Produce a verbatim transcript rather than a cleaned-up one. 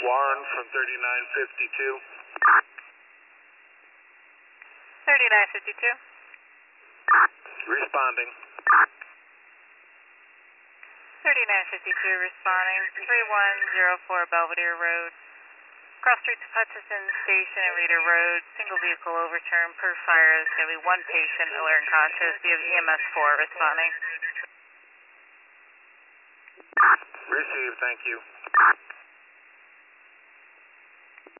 Warren from thirty-nine fifty-two. thirty-nine fifty-two. Responding. thirty-nine fifty-two responding. three one zero four Belvedere Road. Cross streets of Hutchison Station and Reeder Road. Single vehicle overturn per fire. There's going to be one patient alert and conscious. You have E M S four responding. Received, thank you.